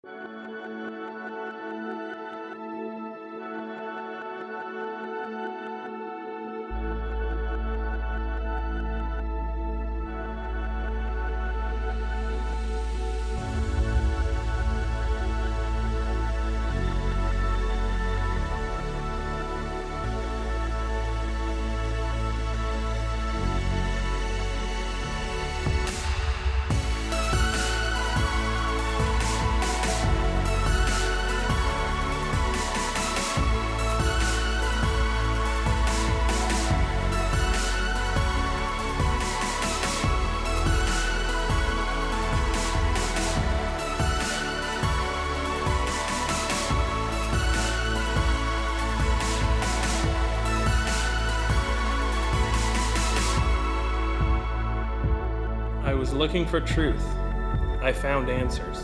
I was looking for truth. I found answers.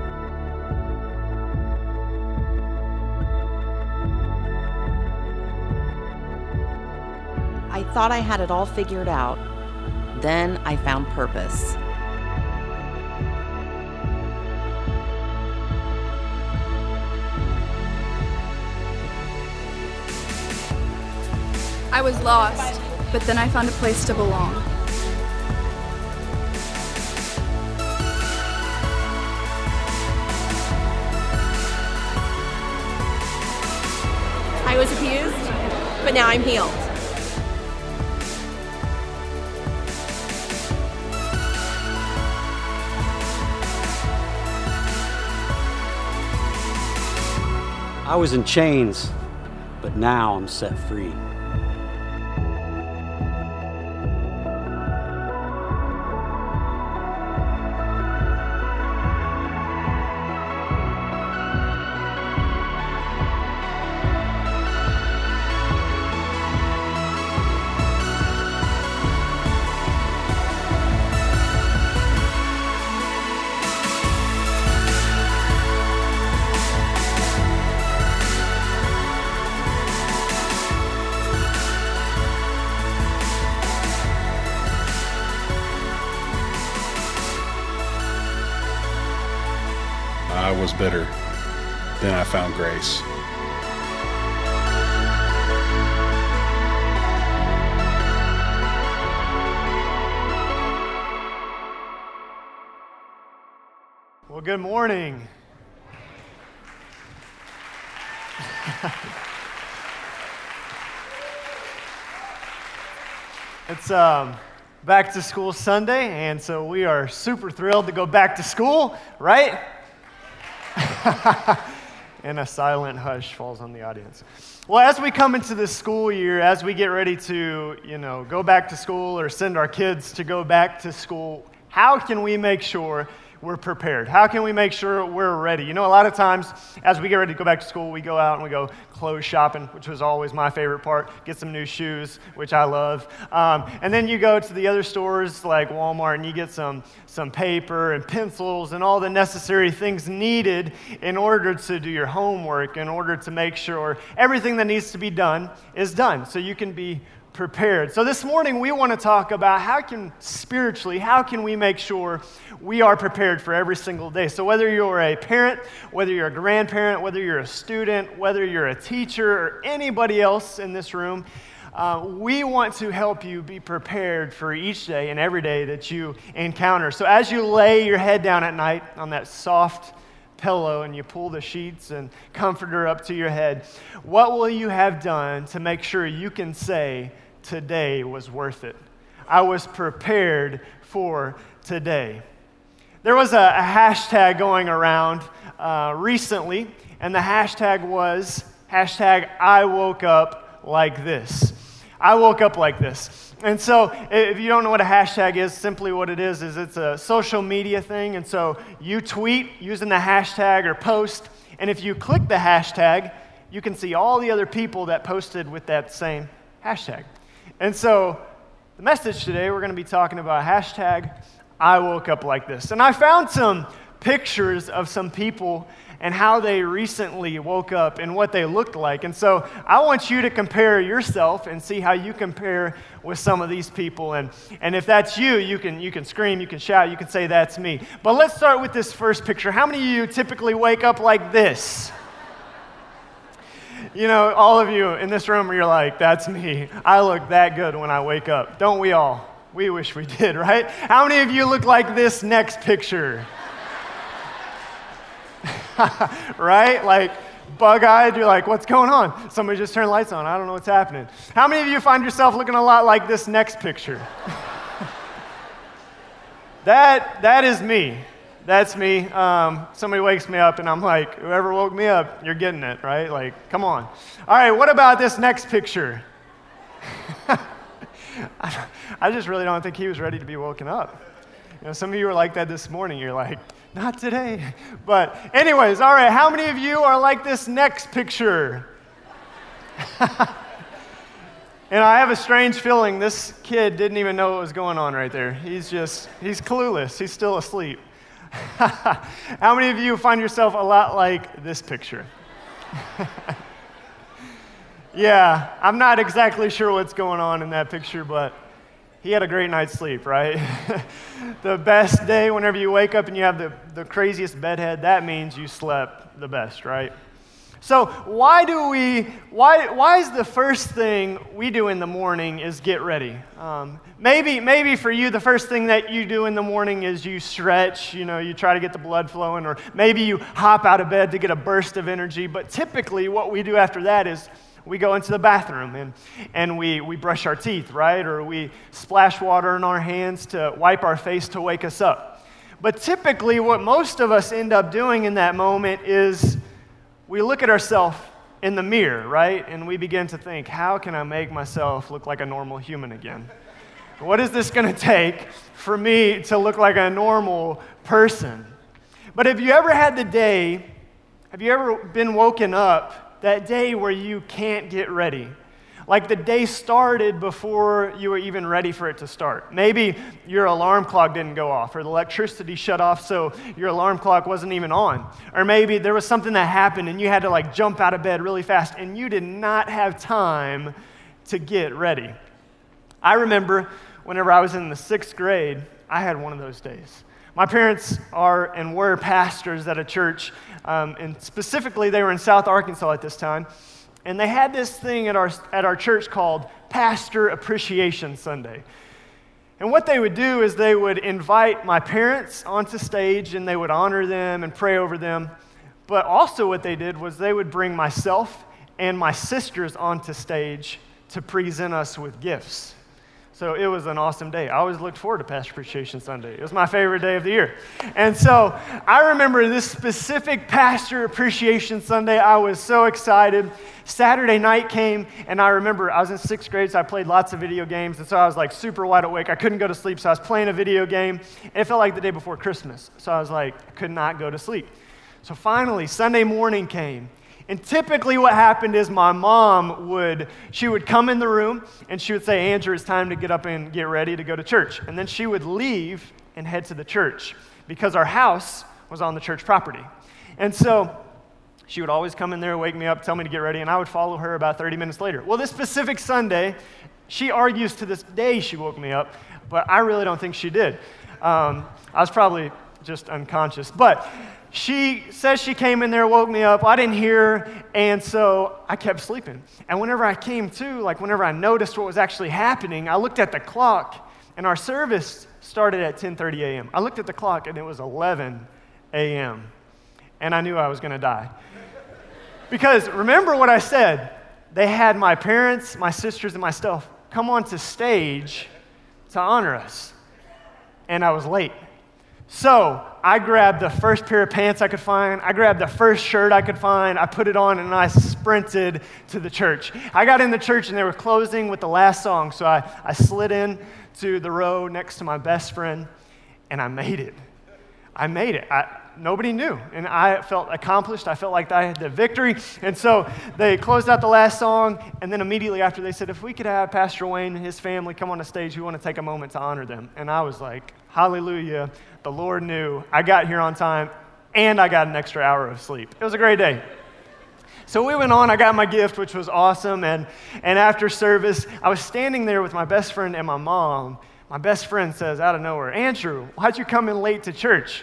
I thought I had it all figured out. Then I found purpose. I was lost, but then I found a place to belong. I was abused, but now I'm healed. I was in chains, but now I'm set free. I was bitter. Then I found grace. Well, good morning. It's back to school Sunday, and so we are super thrilled to go back to school, right? And a silent hush falls on the audience. Well, as we come into this school year, as we get ready to, go back to school or send our kids to go back to school, how can we make sure we're prepared? How can we make sure we're ready? A lot of times as we get ready to go back to school, we go out and we go clothes shopping, which was always my favorite part, get some new shoes, which I love. And then you go to the other stores like Walmart and you get some paper and pencils and all the necessary things needed in order to do your homework, in order to make sure everything that needs to be done is done so you can be prepared. So this morning we want to talk about how can we make sure we are prepared for every single day. So whether you're a parent, whether you're a grandparent, whether you're a student, whether you're a teacher or anybody else in this room, we want to help you be prepared for each day and every day that you encounter. So as you lay your head down at night on that soft pillow and you pull the sheets and comforter up to your head, what will you have done to make sure you can say, today was worth it? I was prepared for today. There was a hashtag going around recently, and the hashtag was I woke up like this. I woke up like this. And so if you don't know what a hashtag is, simply what it is it's a social media thing. And so you tweet using the hashtag or post, and if you click the hashtag, you can see all the other people that posted with that same hashtag. And so the message today, we're going to be talking about hashtag I woke up like this. And I found some pictures of some people and how they recently woke up and what they looked like. And so I want you to compare yourself and see how you compare with some of these people. And if that's you, you can scream, you can shout, you can say, that's me. But let's start with this first picture. How many of you typically wake up like this? You know, all of you in this room, you're like, that's me. I look that good when I wake up. Don't we all? We wish we did, right? How many of you look like this next picture? Right? Like bug-eyed, you're like, what's going on? Somebody just turned lights on. I don't know what's happening. How many of you find yourself looking a lot like this next picture? That is me. That's me. Somebody wakes me up and I'm like, whoever woke me up, you're getting it, right? Like, come on. All right, what about this next picture? I just really don't think he was ready to be woken up. You know, some of you were like that this morning. You're like, not today. But anyways, all right, how many of you are like this next picture? And I have a strange feeling this kid didn't even know what was going on right there. He's clueless. He's still asleep. How many of you find yourself a lot like this picture? Yeah, I'm not exactly sure what's going on in that picture, but he had a great night's sleep, right? The best day, whenever you wake up and you have the craziest bedhead, that means you slept the best, right? So why is the first thing we do in the morning is get ready? Maybe for you, the first thing that you do in the morning is you stretch, you try to get the blood flowing, or maybe you hop out of bed to get a burst of energy. But typically what we do after that is we go into the bathroom and we brush our teeth, right? Or we splash water in our hands to wipe our face to wake us up. But typically what most of us end up doing in that moment is we look at ourselves in the mirror, right? And we begin to think, how can I make myself look like a normal human again? What is this going to take for me to look like a normal person? But have you ever been woken up that day where you can't get ready? Like the day started before you were even ready for it to start. Maybe your alarm clock didn't go off, or the electricity shut off so your alarm clock wasn't even on. Or maybe there was something that happened and you had to jump out of bed really fast and you did not have time to get ready. I remember whenever I was in the 6th grade, I had one of those days. My parents are and were pastors at a church, and specifically they were in South Arkansas at this time. And they had this thing at our church called Pastor Appreciation Sunday. And what they would do is they would invite my parents onto stage and they would honor them and pray over them. But also what they did was they would bring myself and my sisters onto stage to present us with gifts. So it was an awesome day. I always looked forward to Pastor Appreciation Sunday. It was my favorite day of the year. And so I remember this specific Pastor Appreciation Sunday. I was so excited. Saturday night came, and I remember I was in 6th grade, so I played lots of video games, and so I was super wide awake. I couldn't go to sleep, so I was playing a video game, and it felt like the day before Christmas. So I was I could not go to sleep. So finally, Sunday morning came. And typically what happened is my mom would come in the room and she would say, Andrew, it's time to get up and get ready to go to church. And then she would leave and head to the church because our house was on the church property. And so she would always come in there, wake me up, tell me to get ready, and I would follow her about 30 minutes later. Well, this specific Sunday, she argues to this day she woke me up, but I really don't think she did. I was probably just unconscious. But she says she came in there, woke me up. I didn't hear her, and so I kept sleeping. And whenever I came to, whenever I noticed what was actually happening, I looked at the clock, and our service started at 10:30 a.m. I looked at the clock, and it was 11 a.m., and I knew I was going to die. Because remember what I said, they had my parents, my sisters, and myself come onto stage to honor us, and I was late. So I grabbed the first pair of pants I could find. I grabbed the first shirt I could find. I put it on, and I sprinted to the church. I got in the church, and they were closing with the last song. So I slid in to the row next to my best friend, and I made it. nobody knew. And I felt accomplished. I felt like I had the victory. And so they closed out the last song, and then immediately after they said, if we could have Pastor Wayne and his family come on the stage, we want to take a moment to honor them. And I was like, hallelujah, the Lord knew. I got here on time, and I got an extra hour of sleep. It was a great day. So we went on, I got my gift, which was awesome, and after service, I was standing there with my best friend and my mom. My best friend says out of nowhere, Andrew, why'd you come in late to church?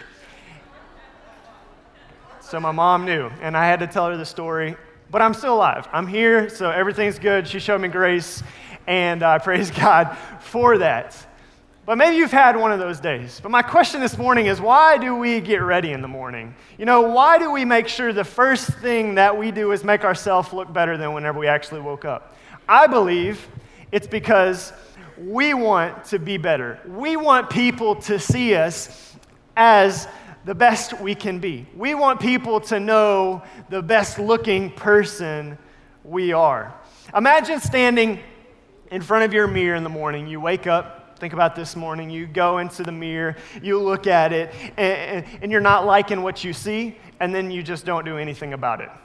So my mom knew, and I had to tell her the story, but I'm still alive. I'm here, so everything's good. She showed me grace, and I praise God for that. But maybe you've had one of those days. But my question this morning is, why do we get ready in the morning? Why do we make sure the first thing that we do is make ourselves look better than whenever we actually woke up? I believe it's because we want to be better. We want people to see us as the best we can be. We want people to know the best looking person we are. Imagine standing in front of your mirror in the morning. You wake up, think about this morning, you go into the mirror, you look at it, and you're not liking what you see, and then you just don't do anything about it.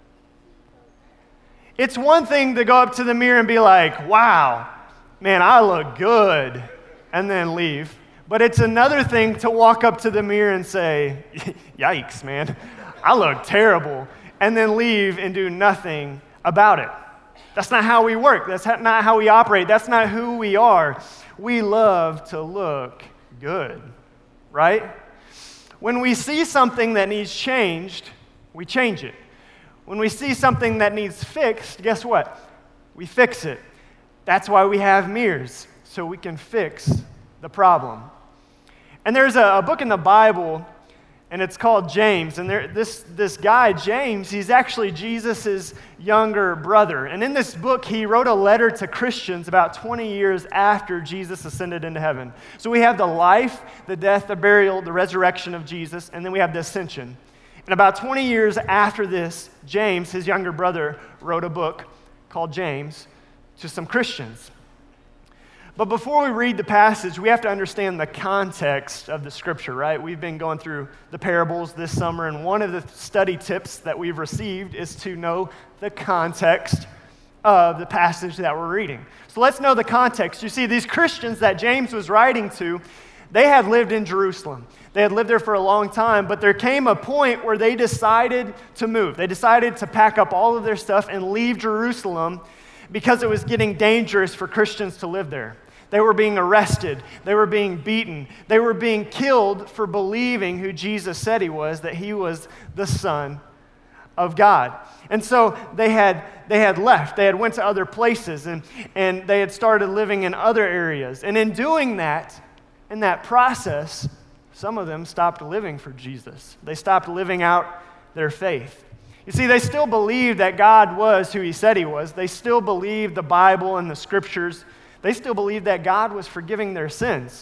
It's one thing to go up to the mirror and be like, wow, man, I look good, and then leave. But it's another thing to walk up to the mirror and say, yikes, man, I look terrible, and then leave and do nothing about it. That's not how we work. That's not how we operate. That's not who we are. We love to look good, right? When we see something that needs changed, we change it. When we see something that needs fixed, guess what? We fix it. That's why we have mirrors, so we can fix the problem. And there's a book in the Bible, and it's called James. And this guy, James, he's actually Jesus' younger brother. And in this book, he wrote a letter to Christians about 20 years after Jesus ascended into heaven. So we have the life, the death, the burial, the resurrection of Jesus, and then we have the ascension. And about 20 years after this, James, his younger brother, wrote a book called James to some Christians. But before we read the passage, we have to understand the context of the scripture, right? We've been going through the parables this summer, and one of the study tips that we've received is to know the context of the passage that we're reading. So let's know the context. You see, these Christians that James was writing to, they had lived in Jerusalem. They had lived there for a long time, but there came a point where they decided to move. They decided to pack up all of their stuff and leave Jerusalem because it was getting dangerous for Christians to live there. They were being arrested. They were being beaten. They were being killed for believing who Jesus said he was, that he was the Son of God. And so they had left. They had went to other places, and they had started living in other areas. And in doing that, in that process, some of them stopped living for Jesus. They stopped living out their faith. You see, they still believed that God was who he said he was. They still believed the Bible and the scriptures. They still believed that God was forgiving their sins.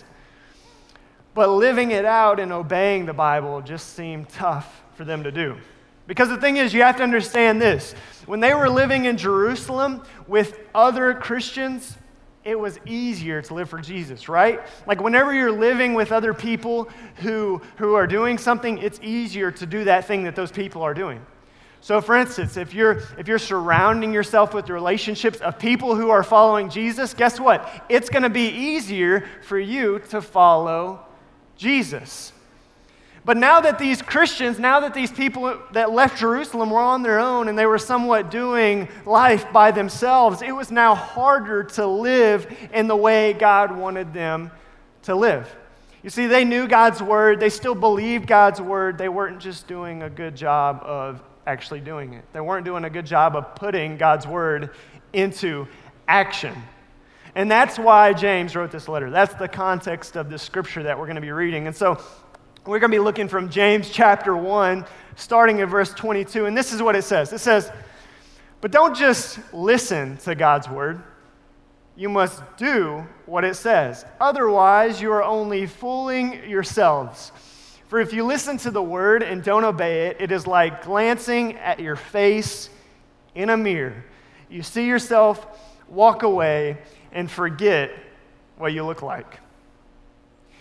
But living it out and obeying the Bible just seemed tough for them to do. Because the thing is, you have to understand this. When they were living in Jerusalem with other Christians, it was easier to live for Jesus, right? Like whenever you're living with other people who are doing something, it's easier to do that thing that those people are doing. So for instance, if you're surrounding yourself with relationships of people who are following Jesus, guess what? It's going to be easier for you to follow Jesus. But now that these Christians, now that these people that left Jerusalem were on their own and they were somewhat doing life by themselves, it was now harder to live in the way God wanted them to live. You see, they knew God's word. They still believed God's word. They weren't just doing a good job of actually doing it. They weren't doing a good job of putting God's word into action. And that's why James wrote this letter. That's the context of this scripture that we're going to be reading. And so we're going to be looking from James chapter 1, starting in verse 22. And this is what it says. It says, "But don't just listen to God's word. You must do what it says. Otherwise, you are only fooling yourselves. For if you listen to the word and don't obey it, it is like glancing at your face in a mirror. You see yourself, walk away, and forget what you look like."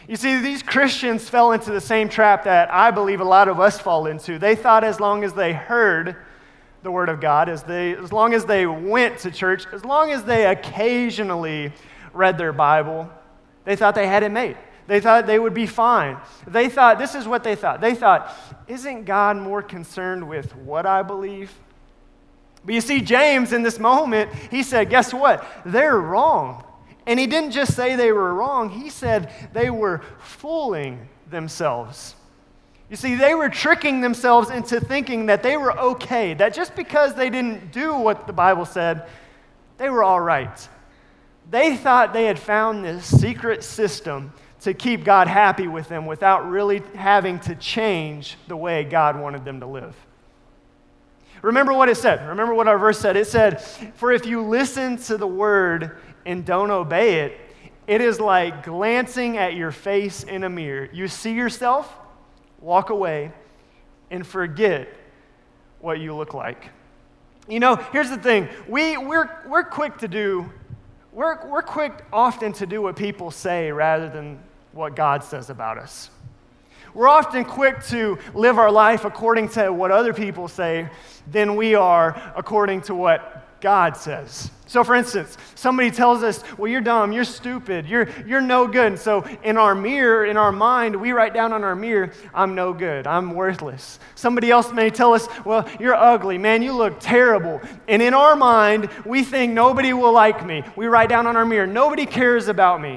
You see, these Christians fell into the same trap that I believe a lot of us fall into. They thought as long as they heard the Word of God, as long as they went to church, as long as they occasionally read their Bible, they thought they had it made. They thought they would be fine. They thought, this is what they thought. They thought, isn't God more concerned with what I believe? But you see, James, in this moment, he said, guess what? They're wrong. And he didn't just say they were wrong, he said they were fooling themselves. You see, they were tricking themselves into thinking that they were okay, that just because they didn't do what the Bible said, they were all right. They thought they had found this secret system to keep God happy with them without really having to change the way God wanted them to live. Remember what it said. Remember what our verse said. It said, for if you listen to the word and don't obey it, it is like glancing at your face in a mirror. You see yourself, walk away, and forget what you look like. You know, here's the thing. We're quick to do, we're quick often to do what people say rather than what God says about us. We're often quick to live our life according to what other people say than we are according to what God says. So for instance, somebody tells us, well, you're dumb, you're stupid, you're no good. And so in our mirror, in our mind, we write down on our mirror, I'm no good, I'm worthless. Somebody else may tell us, well, you're ugly, man, you look terrible. And in our mind, we think nobody will like me. We write down on our mirror, nobody cares about me.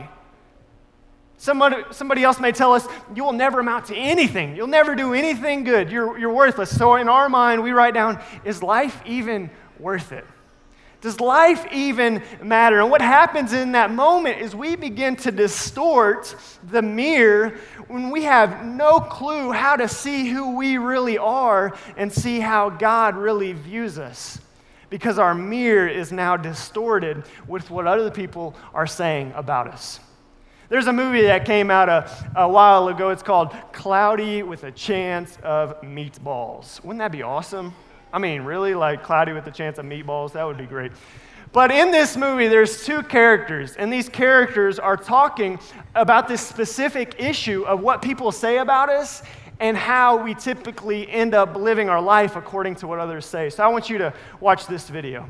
Somebody else may tell us, you will never amount to anything. You'll never do anything good. You're worthless. So in our mind, we write down, is life even worth it? Does life even matter? And what happens in that moment is we begin to distort the mirror when we have no clue how to see who we really are and see how God really views us. Because our mirror is now distorted with what other people are saying about us. There's a movie that came out a while ago. It's called Cloudy with a Chance of Meatballs. Wouldn't that be awesome? I mean, really, like Cloudy with a Chance of Meatballs? That would be great. But in this movie, there's two characters, and these characters are talking about this specific issue of what people say about us and how we typically end up living our life according to what others say. So I want you to watch this video.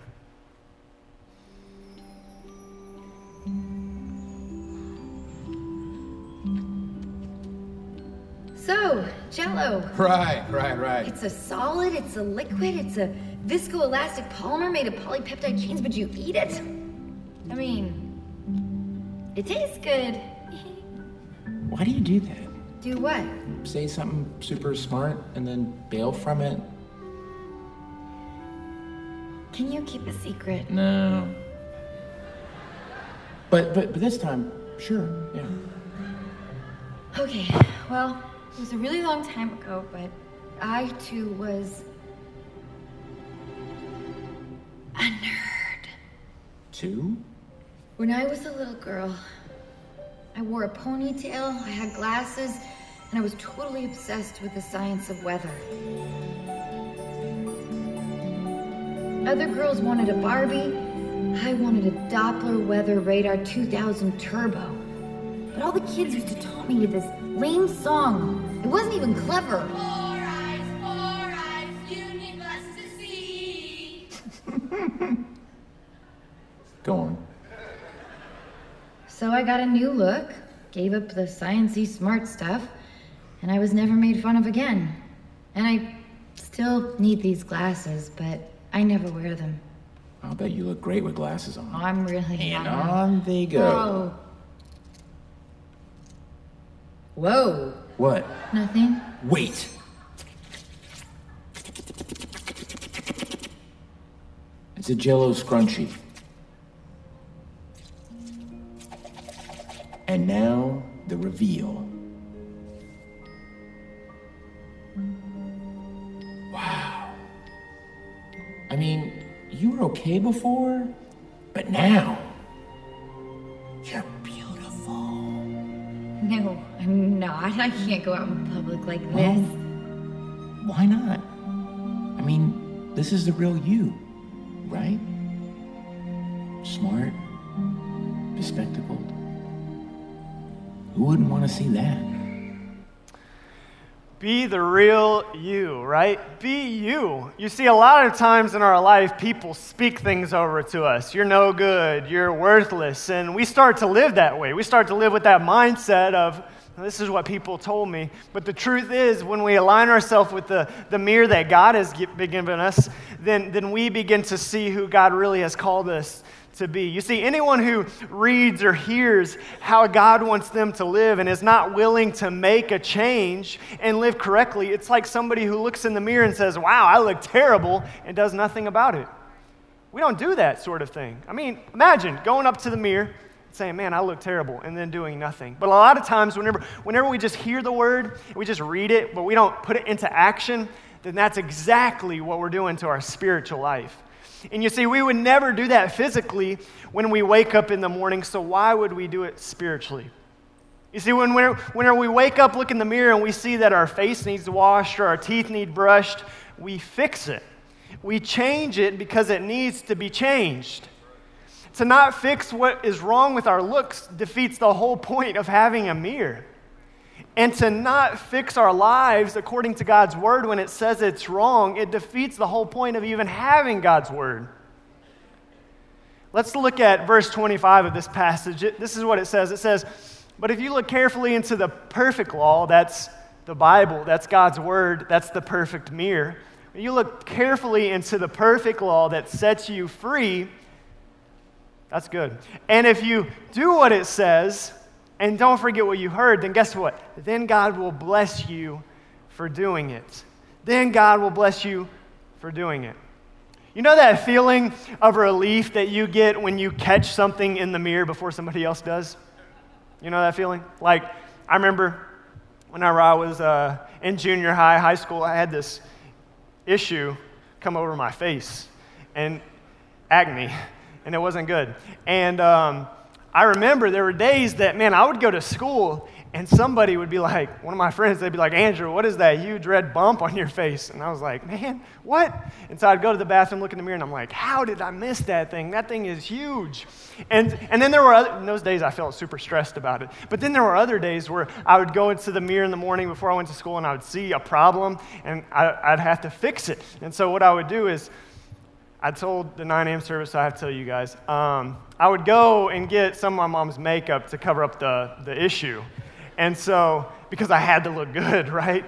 So, Jell-O. Right. It's a solid, it's a liquid, it's a viscoelastic polymer made of polypeptide chains, but you eat it? I mean, it tastes good. Why do you do that? Do what? Say something super smart and then bail from it? Can you keep a secret? No. But this time, sure, yeah. Okay, well, it was a really long time ago, but I too was a nerd. Two? When I was a little girl, I wore a ponytail, I had glasses, and I was totally obsessed with the science of weather. Other girls wanted a Barbie. I wanted a Doppler Weather Radar 2000 Turbo. But all the kids used to taunt me with this lame song. It wasn't even clever. Four eyes, you need glasses to see. Go on. So I got a new look, gave up the sciencey smart stuff, and I was never made fun of again. And I still need these glasses, but I never wear them. I'll bet you look great with glasses on. I'm really And not. on they go. Whoa. What? Nothing. Wait. It's a Jell-O scrunchie. And now, the reveal. Wow. I mean, you were okay before, but now, you're beautiful. No, I'm not. I can't go out in public like this. Why not? I mean, this is the real you, right? Smart, bespectacled, Who wouldn't want to see that? Be the real you, right? Be you. You see, a lot of times in our life, people speak things over to us. You're no good. You're worthless. And we start to live that way. We start to live with that mindset of, this is what people told me. But the truth is, when we align ourselves with the mirror that God has given us, then we begin to see who God really has called us to be. You see, anyone who reads or hears how God wants them to live and is not willing to make a change and live correctly, it's like somebody who looks in the mirror and says, wow, I look terrible, and does nothing about it. We don't do that sort of thing. I mean, imagine going up to the mirror and saying, man, I look terrible, and then doing nothing. But a lot of times, whenever we just hear the word, we just read it, but we don't put it into action, then that's exactly what we're doing to our spiritual life. And you see, we would never do that physically when we wake up in the morning, so why would we do it spiritually? You see, whenever we wake up, look in the mirror, and we see that our face needs washed or our teeth need brushed, we fix it. We change it because it needs to be changed. To not fix what is wrong with our looks defeats the whole point of having a mirror. And to not fix our lives according to God's word when it says it's wrong, it defeats the whole point of even having God's word. Let's look at verse 25 of this passage. This is what it says. It says, but if you look carefully into the perfect law, that's the Bible, that's God's word, that's the perfect mirror. When you look carefully into the perfect law that sets you free, that's good. And if you do what it says, and don't forget what you heard, then guess what? Then God will bless you for doing it. Then God will bless you for doing it. You know that feeling of relief that you get when you catch something in the mirror before somebody else does? You know that feeling? Like, I remember whenever I was in junior high school, I had this issue come over my face, and acne, and it wasn't good. And I remember there were days that, man, I would go to school and somebody would be like, one of my friends, they'd be like, Andrew, what is that huge red bump on your face? And I was like, man, what? And so I'd go to the bathroom, look in the mirror, and I'm like, how did I miss that thing? That thing is huge. And then there were in those days I felt super stressed about it. But then there were other days where I would go into the mirror in the morning before I went to school and I would see a problem and I'd have to fix it. And so what I would do is, I told the 9 a.m. service, so I have to tell you guys, I would go and get some of my mom's makeup to cover up the issue. And so, because I had to look good, right?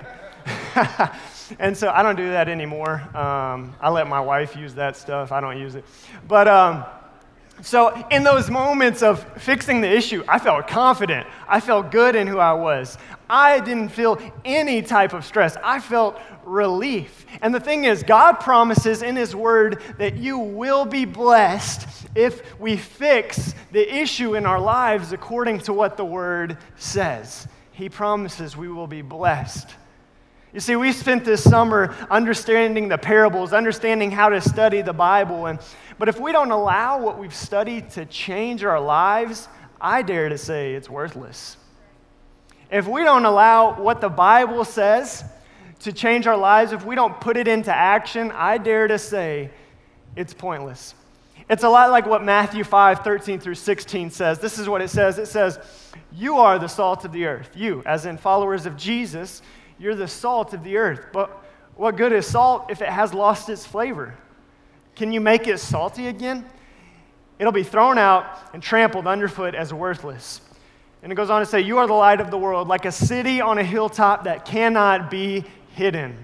And so I don't do that anymore. I let my wife use that stuff. I don't use it. But so in those moments of fixing the issue, I felt confident. I felt good in who I was. I didn't feel any type of stress. I felt relief. And the thing is, God promises in His Word that you will be blessed if we fix the issue in our lives according to what the Word says. He promises we will be blessed. You see, we spent this summer understanding the parables, understanding how to study the Bible, but if we don't allow what we've studied to change our lives, I dare to say it's worthless. If we don't allow what the Bible says to change our lives, if we don't put it into action, I dare to say it's pointless. It's a lot like what Matthew 5:13 through 16 says. This is what it says. It says, you are the salt of the earth. You, as in followers of Jesus, you're the salt of the earth. But what good is salt if it has lost its flavor? Can you make it salty again? It'll be thrown out and trampled underfoot as worthless. And it goes on to say, you are the light of the world, like a city on a hilltop that cannot be hidden.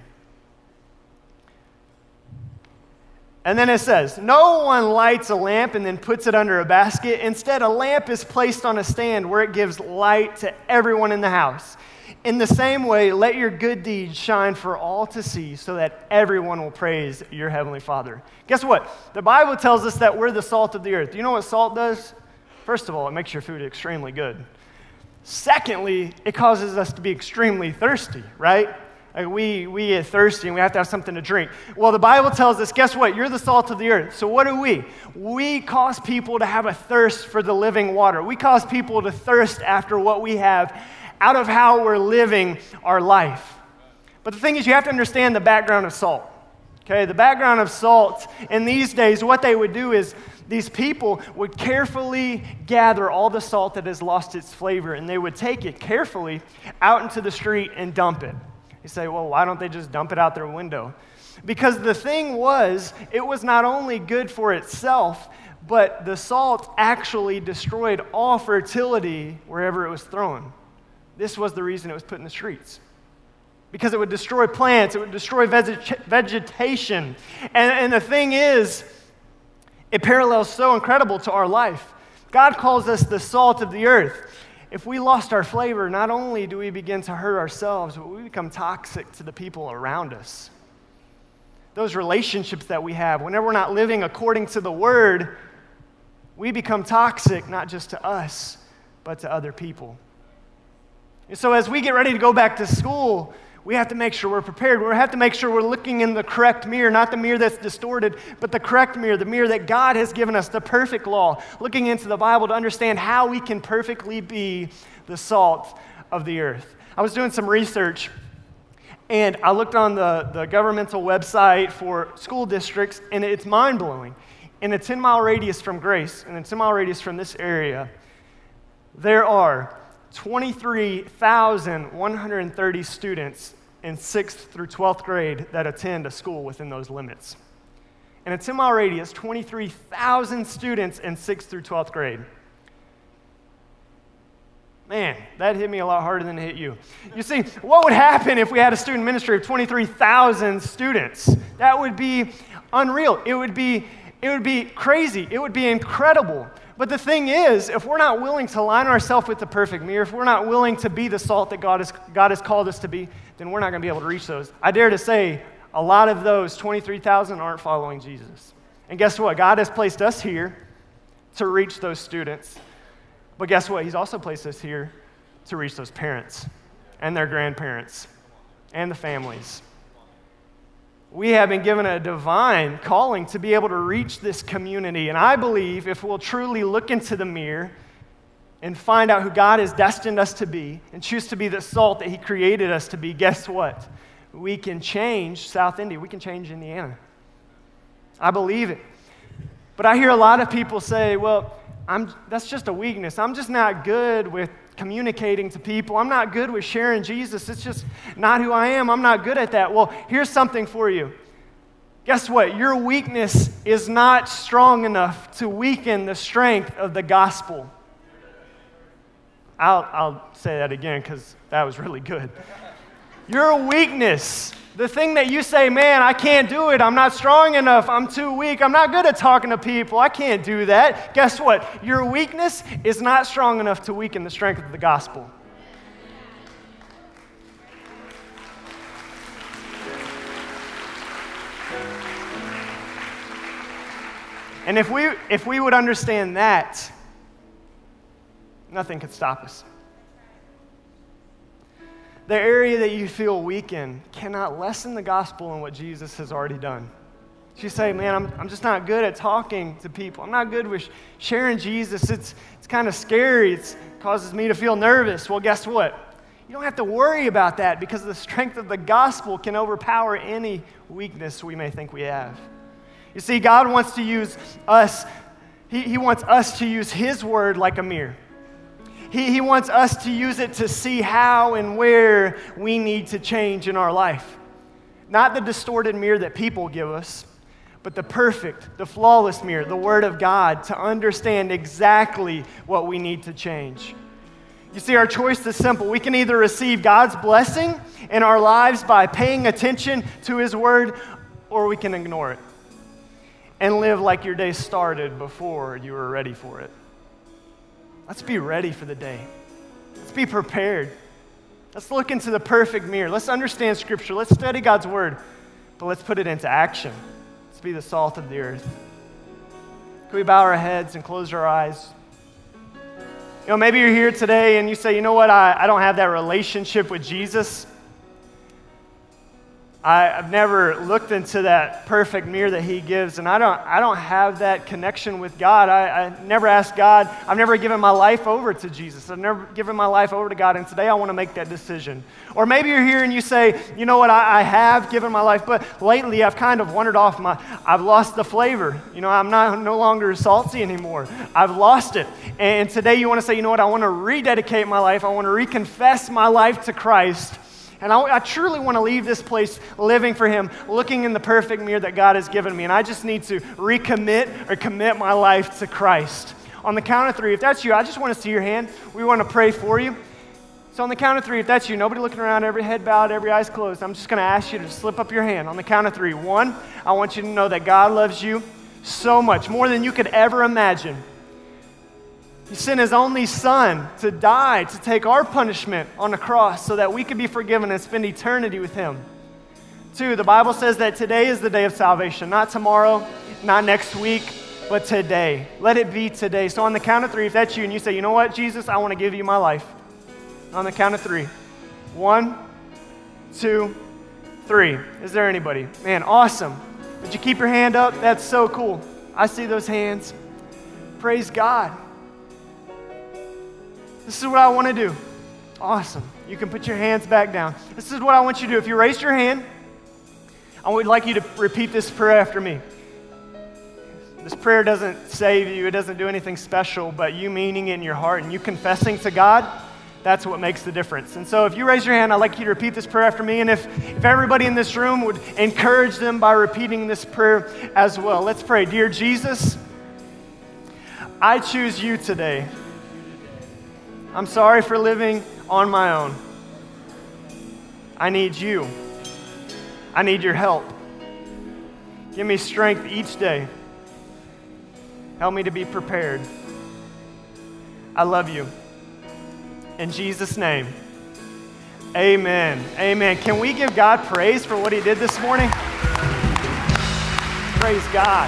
And then it says, no one lights a lamp and then puts it under a basket. Instead, a lamp is placed on a stand where it gives light to everyone in the house. In the same way, let your good deeds shine for all to see so that everyone will praise your heavenly Father. Guess what? The Bible tells us that we're the salt of the earth. Do you know what salt does? First of all, it makes your food extremely good. Secondly, it causes us to be extremely thirsty, right? Like we get thirsty and we have to have something to drink. Well, the Bible tells us, guess what? You're the salt of the earth. So what do? We cause people to have a thirst for the living water. We cause people to thirst after what we have out of how we're living our life. But the thing is, you have to understand the background of salt. Okay, the background of salt in these days, what they would do is these people would carefully gather all the salt that has lost its flavor, and they would take it carefully out into the street and dump it. You say, well, why don't they just dump it out their window? Because the thing was, it was not only good for itself, but the salt actually destroyed all fertility wherever it was thrown. This was the reason it was put in the streets. Because it would destroy plants, it would destroy vegetation. And the thing is, it parallels so incredible to our life. God calls us the salt of the earth. If we lost our flavor, not only do we begin to hurt ourselves, but we become toxic to the people around us. Those relationships that we have, whenever we're not living according to the word, we become toxic, not just to us, but to other people. And so as we get ready to go back to school, we have to make sure we're prepared. We have to make sure we're looking in the correct mirror, not the mirror that's distorted, but the correct mirror, the mirror that God has given us, the perfect law, looking into the Bible to understand how we can perfectly be the salt of the earth. I was doing some research, and I looked on the governmental website for school districts, and it's mind-blowing. In a 10-mile radius from Grace, and a 10-mile radius from this area, there are 23,130 students in 6th through 12th grade that attend a school within those limits. In a 10-mile radius, 23,000 students in 6th through 12th grade. Man, that hit me a lot harder than it hit you. You see, what would happen if we had a student ministry of 23,000 students? That would be unreal. It would be crazy. It would be incredible. But the thing is, if we're not willing to line ourselves with the perfect mirror, if we're not willing to be the salt that God has called us to be, then we're not going to be able to reach those. I dare to say, a lot of those 23,000 aren't following Jesus. And guess what? God has placed us here to reach those students. But guess what? He's also placed us here to reach those parents and their grandparents and the families. We have been given a divine calling to be able to reach this community. And I believe if we'll truly look into the mirror and find out who God has destined us to be and choose to be the salt that He created us to be, guess what? We can change South Indy. We can change Indiana. I believe it. But I hear a lot of people say, well, that's just a weakness. I'm just not good with communicating to people. I'm not good with sharing Jesus. It's just not who I am. I'm not good at that. Well, here's something for you. Guess what? Your weakness is not strong enough to weaken the strength of the gospel. I'll say that again because that was really good. Your weakness, the thing that you say, man, I can't do it. I'm not strong enough. I'm too weak. I'm not good at talking to people. I can't do that. Guess what? Your weakness is not strong enough to weaken the strength of the gospel. And if we would understand that, nothing could stop us. The area that you feel weak in cannot lessen the gospel and what Jesus has already done. You say, man, I'm just not good at talking to people. I'm not good with sharing Jesus. It's kind of scary. It causes me to feel nervous. Well, guess what? You don't have to worry about that because the strength of the gospel can overpower any weakness we may think we have. You see, God wants to use us. He wants us to use His word like a mirror. He wants us to use it to see how and where we need to change in our life. Not the distorted mirror that people give us, but the perfect, the flawless mirror, the Word of God, to understand exactly what we need to change. You see, our choice is simple. We can either receive God's blessing in our lives by paying attention to His Word, or we can ignore it and live like your day started before you were ready for it. Let's be ready for the day. Let's be prepared. Let's look into the perfect mirror. Let's understand Scripture. Let's study God's Word, but let's put it into action. Let's be the salt of the earth. Can we bow our heads and close our eyes? You know, maybe you're here today and you say, you know what, I don't have that relationship with Jesus. I've never looked into that perfect mirror that he gives, and I don't have that connection with God. I never asked God. I've never given my life over to Jesus. I've never given my life over to God, and today I want to make that decision. Or maybe you're here and you say, you know what, I have given my life, but lately I've kind of wandered off I've lost the flavor. You know, I'm no longer salty anymore. I've lost it. And today you want to say, you know what, I want to rededicate my life. I want to reconfess my life to Christ. And I truly want to leave this place living for him, looking in the perfect mirror that God has given me. And I just need to recommit or commit my life to Christ. On the count of 3, if that's you, I just want to see your hand. We want to pray for you. So on the count of 3, if that's you, nobody looking around, every head bowed, every eyes closed, I'm just going to ask you to slip up your hand. On the count of 3. 1, I want you to know that God loves you so much, more than you could ever imagine. He sent his only son to die, to take our punishment on the cross so that we could be forgiven and spend eternity with him. 2, the Bible says that today is the day of salvation, not tomorrow, not next week, but today. Let it be today. So on the count of 3, if that's you and you say, you know what, Jesus, I want to give you my life. On the count of 3. 1, 2, 3. Is there anybody? Man, awesome. Did you keep your hand up? That's so cool. I see those hands. Praise God. This is what I want to do. Awesome. You can put your hands back down. This is what I want you to do. If you raised your hand, I would like you to repeat this prayer after me. This prayer doesn't save you. It doesn't do anything special, but you meaning it in your heart and you confessing to God, that's what makes the difference. And so if you raise your hand, I'd like you to repeat this prayer after me. And if everybody in this room would encourage them by repeating this prayer as well. Let's pray. Dear Jesus, I choose you today. I'm sorry for living on my own. I need you. I need your help. Give me strength each day. Help me to be prepared. I love you. In Jesus' name, amen. Amen. Can we give God praise for what he did this morning? Praise God.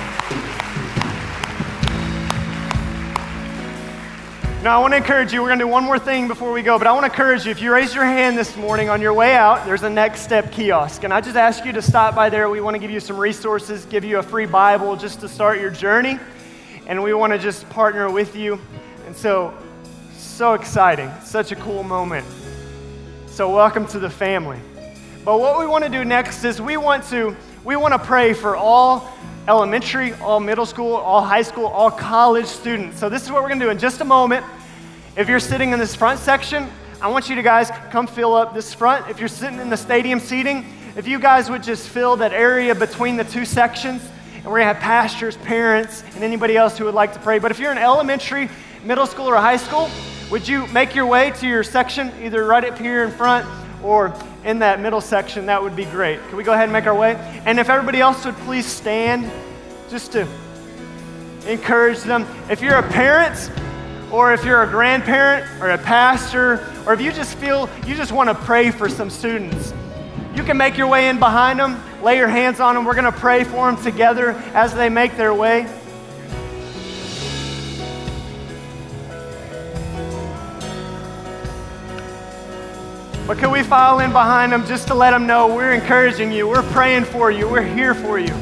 Now, I want to encourage you, we're going to do one more thing before we go, but I want to encourage you, if you raise your hand this morning on your way out, there's a Next Step kiosk, and I just ask you to stop by there. We want to give you some resources, give you a free Bible just to start your journey, and we want to just partner with you, and so exciting, such a cool moment. So welcome to the family. But what we want to do next is we want to pray for all elementary, all middle school, all high school, all college students. So this is what we're going to do in just a moment. If you're sitting in this front section, I want you to guys come fill up this front. If you're sitting in the stadium seating, if you guys would just fill that area between the two sections, and we're going to have pastors, parents, and anybody else who would like to pray. But if you're in elementary, middle school, or high school, would you make your way to your section, either right up here in front or in that middle section? That would be great. Can we go ahead and make our way? And if everybody else would please stand just to encourage them. If you're a parent, or if you're a grandparent or a pastor, or if you just feel you just want to pray for some students, you can make your way in behind them, lay your hands on them. We're going to pray for them together as they make their way. But can we file in behind them just to let them know we're encouraging you, we're praying for you, we're here for you.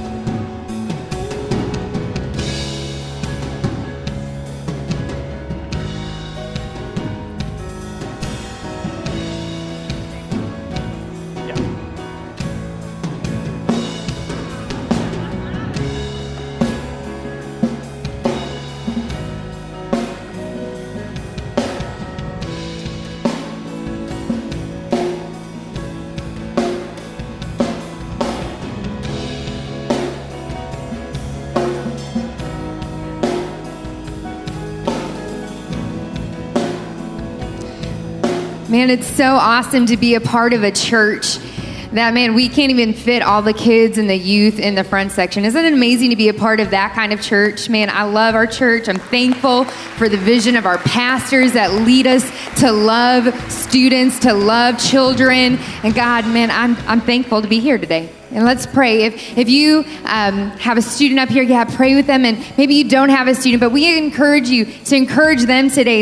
Man, it's so awesome to be a part of a church that, man, we can't even fit all the kids and the youth in the front section. Isn't it amazing to be a part of that kind of church? Man, I love our church. I'm thankful for the vision of our pastors that lead us to love students, to love children. And God, man, I'm thankful to be here today. And let's pray. If you have a student up here, yeah, pray with them. And maybe you don't have a student, but we encourage you to encourage them today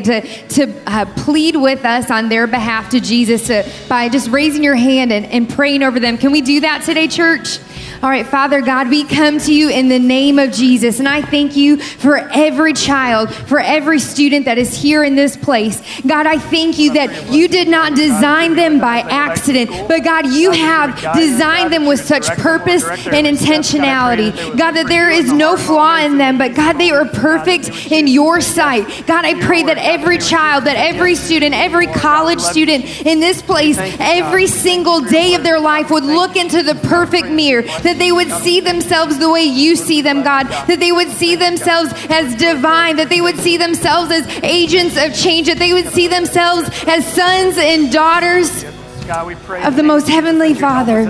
to plead with us on their behalf to Jesus by just raising your hand and praying over them. Can we do that today, church? All right, Father God, we come to you in the name of Jesus, and I thank you for every child, for every student that is here in this place. God, I thank you that you did not design them by accident, but God, you have designed them with such purpose and intentionality. God, that there is no flaw in them, but God, they are perfect in your sight. God, I pray that every child, that every student, every college student in this place, every single day of their life would look into the perfect mirror, that they would see themselves the way you see them, God, that they would see themselves as divine, that they would see themselves as agents of change, that they would see themselves as sons and daughters God, we pray of the most heavenly Father.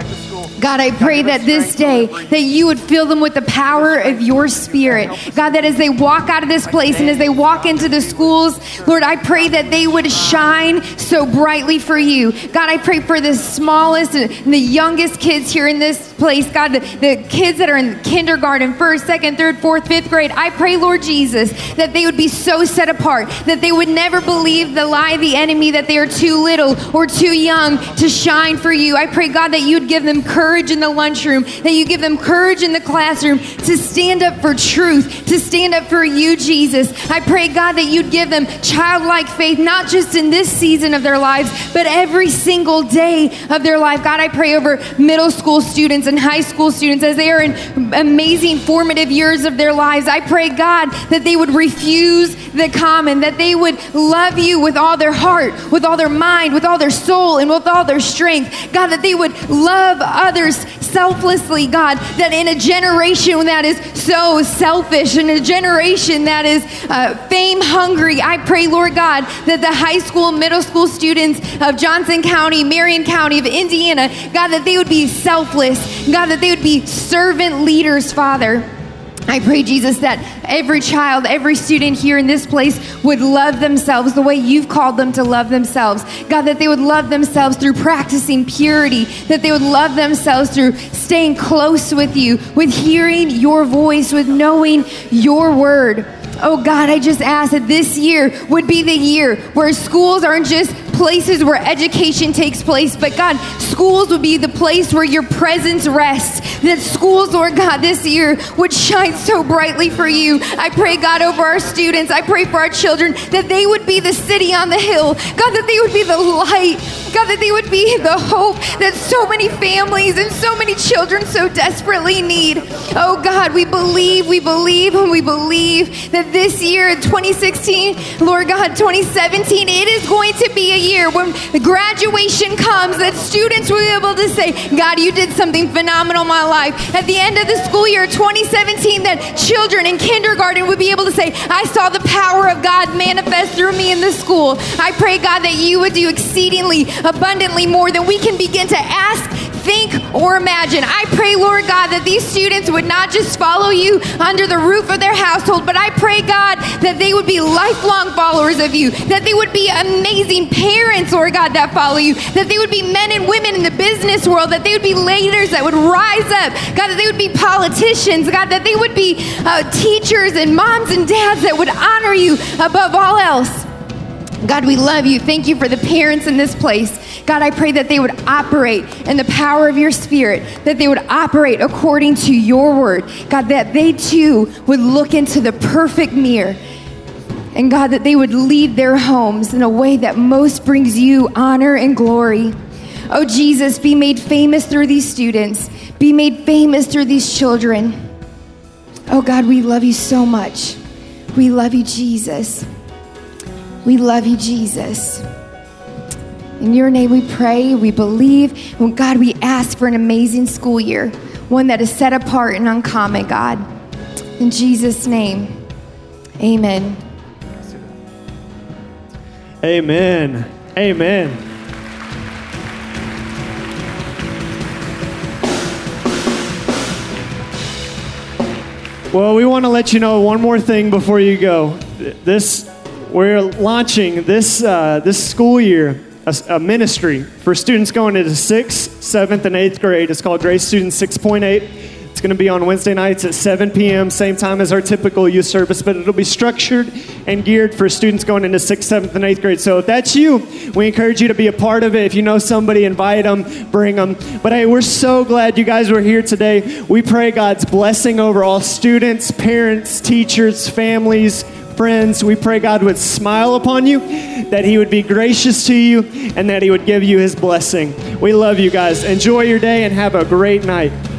God, I pray that this day that you would fill them with the power of your Spirit. God, that as they walk out of this place and as they walk into the schools, Lord, I pray that they would shine so brightly for you. God, I pray for the smallest and the youngest kids here in this place. God, the kids that are in kindergarten, 1st, 2nd, 3rd, 4th, 5th grade, I pray, Lord Jesus, that they would be so set apart, that they would never believe the lie of the enemy that they are too little or too young to shine for you. I pray, God, that you'd give them courage in the lunchroom, that you give them courage in the classroom to stand up for truth, to stand up for you, Jesus. I pray, God, that you'd give them childlike faith, not just in this season of their lives, but every single day of their life. God, I pray over middle school students and high school students as they are in amazing formative years of their lives. I pray, God, that they would refuse the common, that they would love you with all their heart, with all their mind, with all their soul, and with all their strength. God, that they would love others selflessly, God, that in a generation that is so selfish, in a generation that is fame hungry, I pray, Lord God, that the high school, middle school students of Johnson County, Marion County, of Indiana, God, that they would be selfless, God, that they would be servant leaders, Father. I pray, Jesus, that every child, every student here in this place would love themselves the way you've called them to love themselves. God, that they would love themselves through practicing purity, that they would love themselves through staying close with you, with hearing your voice, with knowing your word. Oh God, I just ask that this year would be the year where schools aren't just places where education takes place, but God, schools would be the place where your presence rests. That schools, Lord God, this year would shine so brightly for you. I pray, God, over our students. I pray for our children that they would be the city on the hill. God, that they would be the light. God, that they would be the hope that so many families and so many children so desperately need. Oh God, we believe, and we believe that this year, 2016, Lord God, 2017, it is going to be a year when the graduation comes, that students will be able to say, God, you did something phenomenal in my life. At the end of the school year 2017, that children in kindergarten would be able to say, I saw the power of God manifest through me in the school. I pray, God, that you would do exceedingly abundantly more than we can begin to ask, think, or imagine. I pray, Lord God, that these students would not just follow you under the roof of their household, but I pray, God, that they would be lifelong followers of you, that they would be amazing parents, Lord God, that follow you, that they would be men and women in the business world, that they would be leaders that would rise up, God, that they would be politicians, God, that they would be teachers and moms and dads that would honor you above all else. God, we love you. Thank you for the parents in this place. God, I pray that they would operate in the power of your Spirit, that they would operate according to your word. God, that they too would look into the perfect mirror. And God, that they would lead their homes in a way that most brings you honor and glory. Oh, Jesus, be made famous through these students. Be made famous through these children. Oh, God, we love you so much. We love you, Jesus. We love you, Jesus. In your name we pray, we believe. And God, we ask for an amazing school year, one that is set apart and uncommon, God. In Jesus' name, amen. Amen. Amen. Well, we want to let you know one more thing before you go. We're launching this school year a ministry for students going into 6th, 7th, and 8th grade. It's called Grace Student 6.8. It's going to be on Wednesday nights at 7 p.m., same time as our typical youth service, but it'll be structured and geared for students going into 6th, 7th, and 8th grade. So if that's you, we encourage you to be a part of it. If you know somebody, invite them, bring them. But hey, we're so glad you guys were here today. We pray God's blessing over all students, parents, teachers, families, friends. We pray God would smile upon you, that he would be gracious to you, and that he would give you his blessing. We love you guys. Enjoy your day and have a great night.